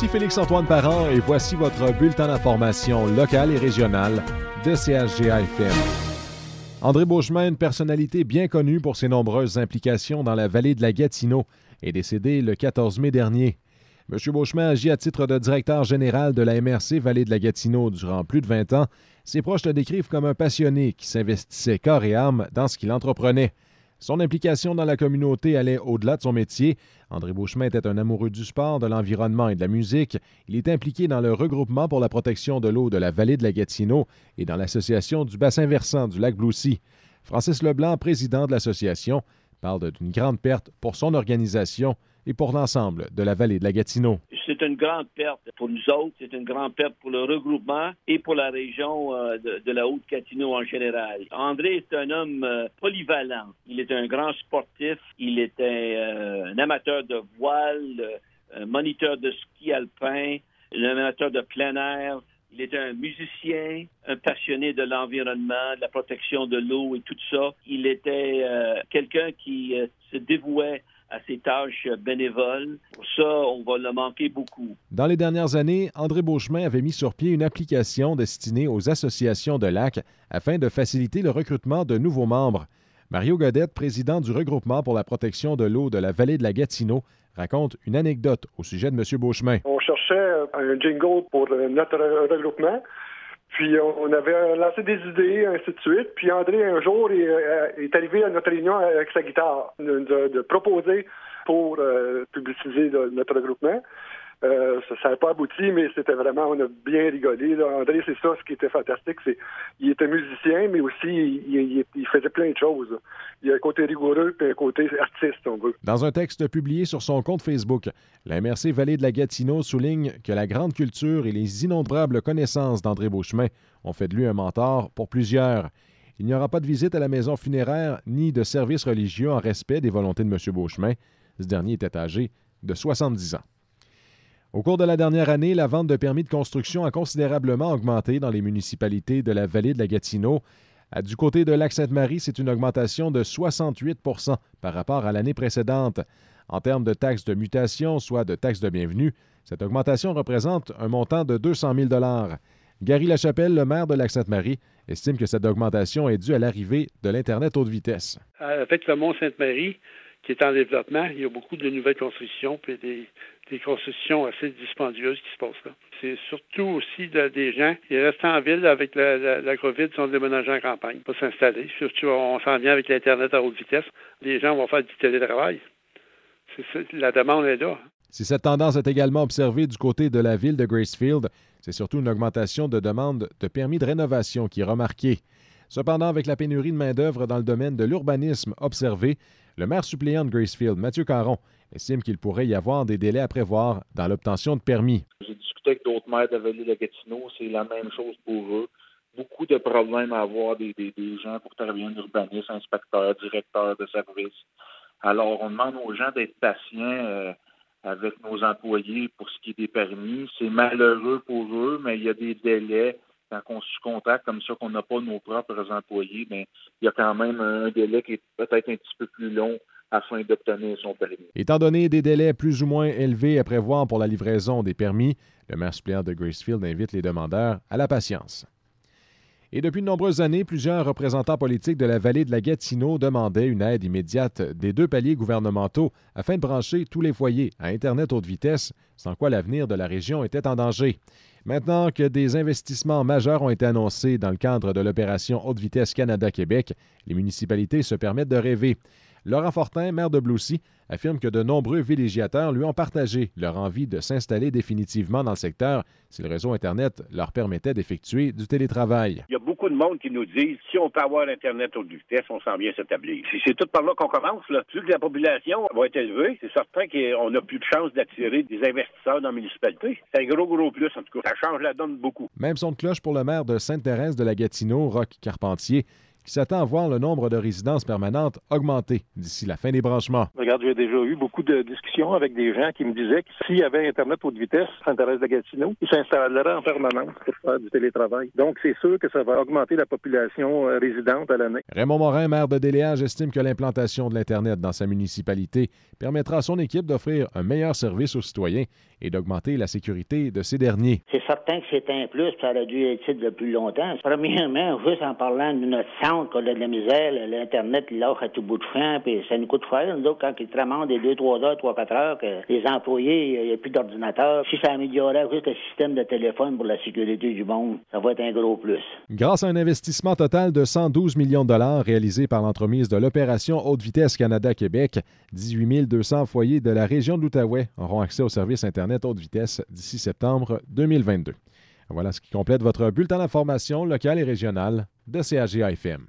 Ici Félix-Antoine Parent et voici votre bulletin d'information locale et régionale de CHGA-FM. André Beauchemin, une personnalité bien connue pour ses nombreuses implications dans la vallée de la Gatineau, est décédé le 14 mai dernier. M. Beauchemin agit à titre de directeur général de la MRC Vallée de la Gatineau durant plus de 20 ans. Ses proches le décrivent comme un passionné qui s'investissait corps et âme dans ce qu'il entreprenait. Son implication dans la communauté allait au-delà de son métier. André Beauchemin était un amoureux du sport, de l'environnement et de la musique. Il est impliqué dans le regroupement pour la protection de l'eau de la vallée de la Gatineau et dans l'association du bassin versant du lac Bloussy. Francis Leblanc, président de l'association, parle d'une grande perte pour son organisation et pour l'ensemble de la vallée de la Gatineau. C'est une grande perte pour nous autres, c'est une grande perte pour le regroupement et pour la région de la Haute-Gatineau en général. André est un homme polyvalent. Il est un grand sportif, il était un amateur de voile, un moniteur de ski alpin, un amateur de plein air. Il était un musicien, un passionné de l'environnement, de la protection de l'eau et tout ça. Il était quelqu'un qui se dévouait à ses tâches bénévoles. Pour ça, on va le manquer beaucoup. Dans les dernières années, André Beauchemin avait mis sur pied une application destinée aux associations de lacs afin de faciliter le recrutement de nouveaux membres. Mario Godette, président du regroupement pour la protection de l'eau de la vallée de la Gatineau, raconte une anecdote au sujet de M. Beauchemin. On cherchait un jingle pour notre regroupement. Puis on avait lancé des idées, ainsi de suite. Puis André, un jour, est arrivé à notre réunion avec sa guitare, de proposer pour publiciser notre regroupement. Ça n'a pas abouti, mais c'était vraiment, on a bien rigolé. Là. André, c'est ça, ce qui était fantastique, il était musicien, mais aussi, il faisait plein de choses. Là. Il y a un côté rigoureux et un côté artiste, on veut. Dans un texte publié sur son compte Facebook, la MRC Vallée de la Gatineau souligne que la grande culture et les innombrables connaissances d'André Beauchemin ont fait de lui un mentor pour plusieurs. Il n'y aura pas de visite à la maison funéraire ni de service religieux en respect des volontés de M. Beauchemin. Ce dernier était âgé de 70 ans. Au cours de la dernière année, la vente de permis de construction a considérablement augmenté dans les municipalités de la vallée de la Gatineau. Du côté de Lac-Sainte-Marie, c'est une augmentation de 68 % par rapport à l'année précédente. En termes de taxes de mutation, soit de taxes de bienvenue, cette augmentation représente un montant de 200 000 $. Gary Lachapelle, le maire de Lac-Sainte-Marie, estime que cette augmentation est due à l'arrivée de l'Internet haute vitesse. Avec le Mont-Sainte-Marie, qui est en développement, il y a beaucoup de nouvelles constructions puis des constructions assez dispendieuses qui se passent là. C'est surtout aussi des gens qui restent en ville avec la COVID, sont déménagés en campagne pour s'installer. Surtout, on s'en vient avec l'Internet à haute vitesse. Les gens vont faire du télétravail. C'est ça, la demande est là. Si cette tendance est également observée du côté de la ville de Gracefield, c'est surtout une augmentation de demandes de permis de rénovation qui est remarquée. Cependant, avec la pénurie de main-d'œuvre dans le domaine de l'urbanisme observé, le maire suppléant de Gracefield, Mathieu Caron, estime qu'il pourrait y avoir des délais à prévoir dans l'obtention de permis. J'ai discuté avec d'autres maires de la vallée de la Gatineau, c'est la même chose pour eux. Beaucoup de problèmes à avoir des gens pour travailler en urbanisme, inspecteurs, directeurs de services. Alors, on demande aux gens d'être patients avec nos employés pour ce qui est des permis. C'est malheureux pour eux, mais il y a des délais. Quand on se contacte comme ça, qu'on n'a pas nos propres employés, bien, il y a quand même un délai qui est peut-être un petit peu plus long afin d'obtenir son permis. Étant donné des délais plus ou moins élevés à prévoir pour la livraison des permis, le maire suppléant de Gracefield invite les demandeurs à la patience. Et depuis de nombreuses années, plusieurs représentants politiques de la vallée de la Gatineau demandaient une aide immédiate des 2 paliers gouvernementaux afin de brancher tous les foyers à Internet haute vitesse, sans quoi l'avenir de la région était en danger. Maintenant que des investissements majeurs ont été annoncés dans le cadre de l'opération Haute Vitesse Canada-Québec, les municipalités se permettent de rêver. Laurent Fortin, maire de Bloussy, affirme que de nombreux villégiateurs lui ont partagé leur envie de s'installer définitivement dans le secteur si le réseau Internet leur permettait d'effectuer du télétravail. Il y a beaucoup de monde qui nous disent si on peut avoir Internet haute vitesse, on s'en vient s'établir. C'est tout par là qu'on commence. Là. Plus que la population va être élevée, c'est certain qu'on n'a plus de chance d'attirer des investisseurs dans la municipalité. C'est un gros plus, en tout cas. Ça change la donne beaucoup. Même son de cloche pour le maire de Sainte-Thérèse de la Gatineau, Roch Carpentier, qui s'attend à voir le nombre de résidences permanentes augmenter d'ici la fin des branchements. Regarde, j'ai déjà eu beaucoup de discussions avec des gens qui me disaient que s'il y avait Internet haute vitesse, Sainte-Thérèse-de-Gatineau, ils s'installeraient en permanence pour faire du télétravail. Donc, c'est sûr que ça va augmenter la population résidente à l'année. Raymond Morin, maire de Déléage, estime que l'implantation de l'Internet dans sa municipalité permettra à son équipe d'offrir un meilleur service aux citoyens et d'augmenter la sécurité de ces derniers. C'est certain que c'est un plus, ça aurait dû être depuis longtemps. Premièrement, juste en parlant de notre centre qu'on a de la misère, l'Internet, il lâche à tout bout de champ, puis ça nous coûte cher. Nous autres, quand ils travaillent des 2-3 heures, 3-4 heures, que les employés, il n'y a plus d'ordinateur. Si ça améliorait juste le système de téléphone pour la sécurité du monde, ça va être un gros plus. Grâce à un investissement total de 112 millions de dollars réalisé par l'entremise de l'opération Haute Vitesse Canada-Québec, 18 200 foyers de la région de l'Outaouais auront accès au service Internet Haute vitesse d'ici septembre 2022. Voilà ce qui complète votre bulletin d'information locale et régionale de CHGA FM.